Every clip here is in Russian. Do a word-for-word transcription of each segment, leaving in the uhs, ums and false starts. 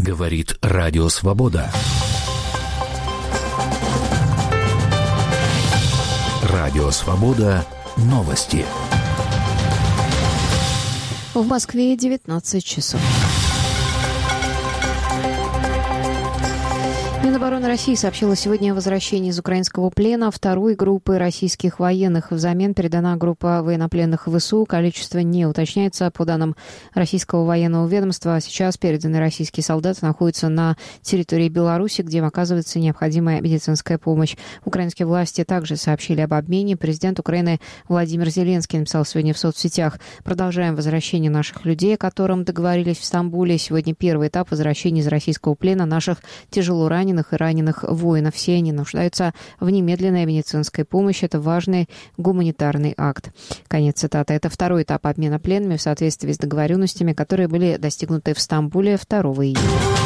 Говорит Радио Свобода. Радио Свобода. Новости. В Москве девятнадцать часов. Минобороны России сообщила сегодня о возвращении из украинского плена второй группы российских военных. Взамен передана группа военнопленных ВСУ. Количество не уточняется. По данным российского военного ведомства, сейчас переданные российские солдаты находятся на территории Беларуси, где им оказывается необходимая медицинская помощь. Украинские власти также сообщили об обмене. Президент Украины Владимир Зеленский написал сегодня в соцсетях: «Продолжаем возвращение наших людей, о котором договорились в Стамбуле. Сегодня первый этап возвращения из российского плена наших тяжело раненых и раненых воинов. Все они нуждаются в немедленной медицинской помощи. Это важный гуманитарный акт». Конец цитаты. Это второй этап обмена пленными в соответствии с договоренностями, которые были достигнуты в Стамбуле второго июня.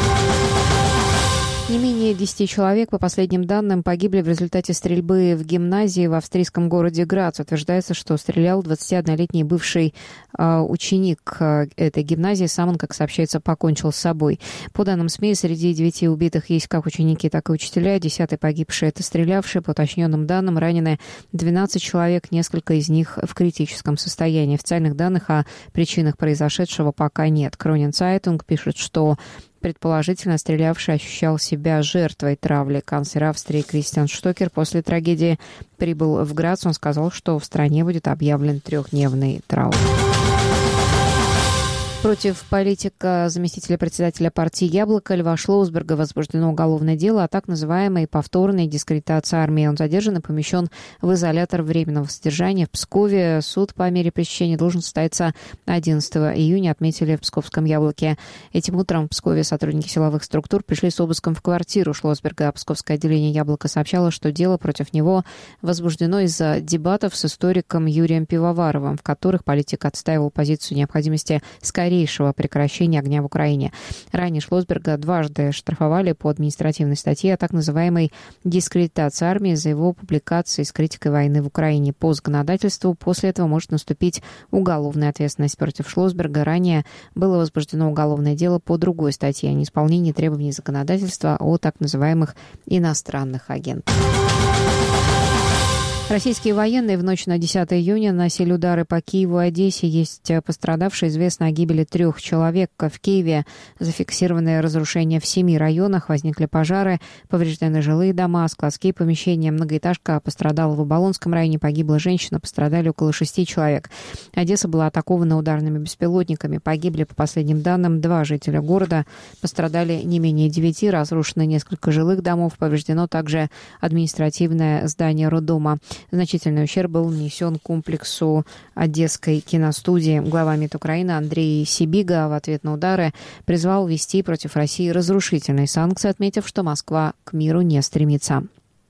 Не менее десяти человек, по последним данным, погибли в результате стрельбы в гимназии в австрийском городе Грац. Утверждается, что стрелял двадцатиоднолетний бывший э, ученик э, этой гимназии. Сам он, как сообщается, покончил с собой. По данным СМИ, среди девяти убитых есть как ученики, так и учителя. Десятый погибший — это стрелявший. По уточненным данным, ранены двенадцать человек, несколько из них в критическом состоянии. Официальных данных о причинах произошедшего пока нет. Кронин Цайтунг пишет, что предположительно стрелявший ощущал себя жертвой травли. Канцлер Австрии Кристиан Штокер после трагедии прибыл в Грац. Он сказал, что в стране будет объявлен трехдневный траур. Против политика заместителя председателя партии «Яблоко» Льва Шлоусберга возбуждено уголовное дело о так называемой повторной дискредитации армии. Он задержан и помещен в изолятор временного содержания в Пскове. Суд по мере пресечения должен состояться одиннадцатого июня, отметили в Псковском «Яблоке». Этим утром в Пскове сотрудники силовых структур пришли с обыском в квартиру Шлоусберга. Псковское отделение «Яблоко» сообщало, что дело против него возбуждено из-за дебатов с историком Юрием Пивоваровым, в которых политик отстаивал позицию необходимости скорее прекращения огня в Украине. Ранее Шлоусберга дважды штрафовали по административной статье о так называемой дискредитации армии за его публикации с критикой войны в Украине. По законодательству после этого может наступить уголовная ответственность против Шлоусберга. Ранее было возбуждено уголовное дело по другой статье о неисполнении требований законодательства о так называемых иностранных агентах. Российские военные в ночь на десятое июня наносили удары по Киеву и Одессе. Есть пострадавшие. Известно о гибели трех человек. В Киеве зафиксированы разрушения в семи районах. Возникли пожары, повреждены жилые дома, складские помещения. Многоэтажка пострадала в Оболонском районе. Погибла женщина, пострадали около шести человек. Одесса была атакована ударными беспилотниками. Погибли, по последним данным, два жителя города. Пострадали не менее девяти. Разрушено несколько жилых домов. Повреждено также административное здание роддома. Значительный ущерб был нанесен комплексу Одесской киностудии. Глава МИД Украины Андрей Сибига в ответ на удары призвал ввести против России разрушительные санкции, отметив, что Москва к миру не стремится.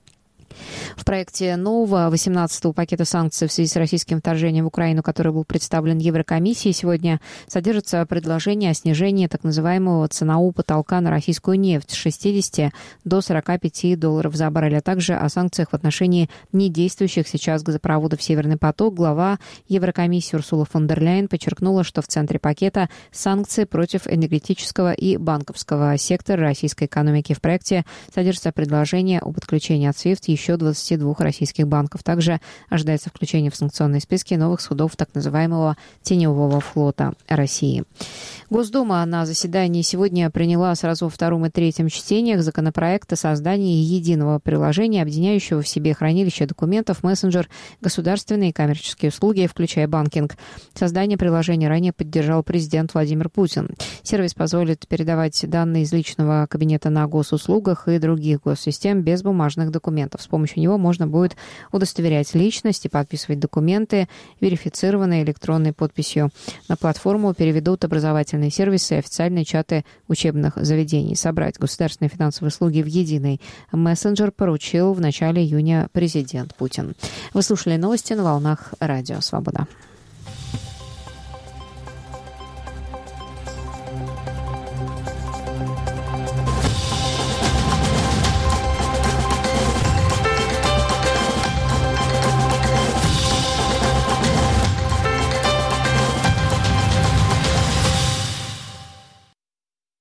В проекте нового восемнадцатого пакета санкций в связи с российским вторжением в Украину, который был представлен Еврокомиссией, сегодня содержится предложение о снижении так называемого ценового потолка на российскую нефть с шестидесяти до сорока пяти долларов за баррель, а также о санкциях в отношении недействующих сейчас газопроводов «Северный поток». Глава Еврокомиссии Урсула фон дер Ляйен подчеркнула, что в центре пакета санкции против энергетического и банковского сектора российской экономики. В проекте содержится предложение об отключении от свифт еще еще двадцати двух российских банков. Также ожидается включение в санкционные списки новых судов так называемого теневого флота России. Госдума на заседании сегодня приняла сразу во втором и третьем чтениях законопроект о создании единого приложения, объединяющего в себе хранилище документов, мессенджер, государственные и коммерческие услуги, включая банкинг. Создание приложения ранее поддержал президент Владимир Путин. Сервис позволит передавать данные из личного кабинета на госуслугах и других госсистем без бумажных документов. С помощью него можно будет удостоверять личность и подписывать документы, верифицированные электронной подписью. На платформу переведут образовательные сервисы и официальные чаты учебных заведений. Собрать государственные финансовые услуги в единый мессенджер поручил в начале июня президент Путин. Вы слушали новости на волнах Радио Свобода.